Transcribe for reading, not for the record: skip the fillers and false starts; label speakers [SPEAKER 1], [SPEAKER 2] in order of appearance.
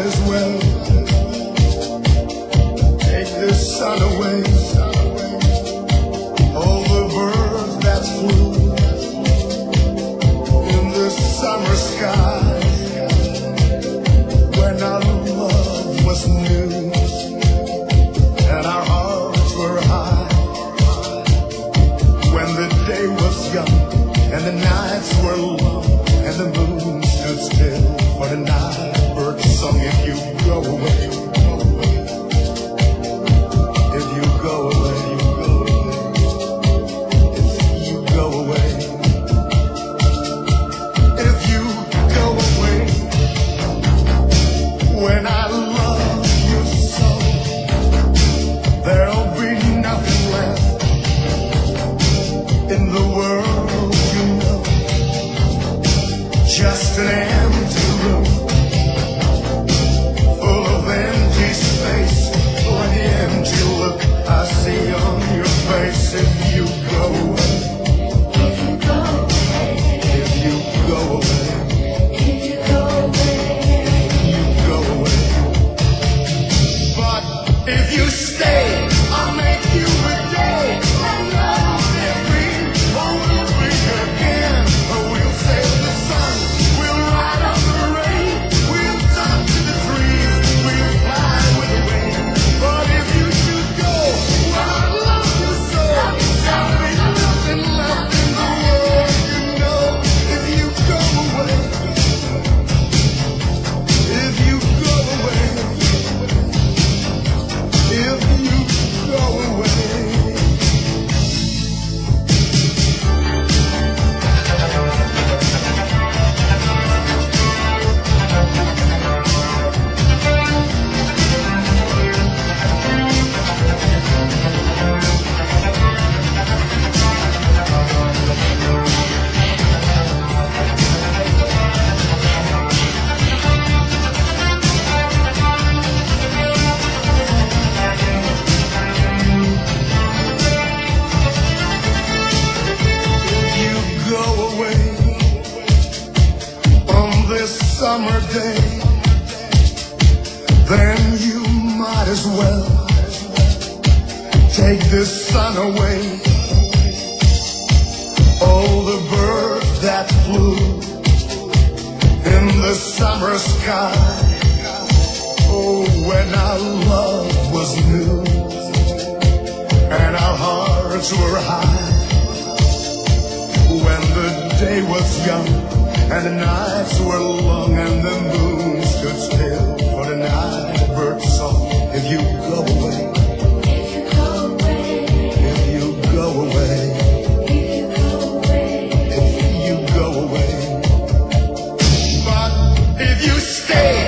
[SPEAKER 1] as well take this sun away. All the birds that flew in the summer sky when our love was new and our hearts were high, when the day was young and the nights were long and the moon stood still for the night bird song. If you go away, if you go away, if you go away, if you go away, when I love you so, there'll be nothing left in the world, you know, just an empty room full of empty space, like the empty look I see on your face. If you go away, if you go away, if you go away, if you go away, if you go away, but if you stay, I'll make you a day. And love every we'll breathe again. We'll sail the sun, we'll ride on the rain, we'll talk to the trees, we'll fly with the wind. But if you should go, well, I love you so, there'll be nothing left in the world, you know. If you go away, if you go away, if you go away. Go away on this summer day, then you might as well take this sun away. All the birds that flew in the summer sky, oh, when our love was new and our hearts were high, when the day was young and the nights were long and the moon stood still for the night bird song. If you go away, if you go away, if you go away, if you go away, but if you stay,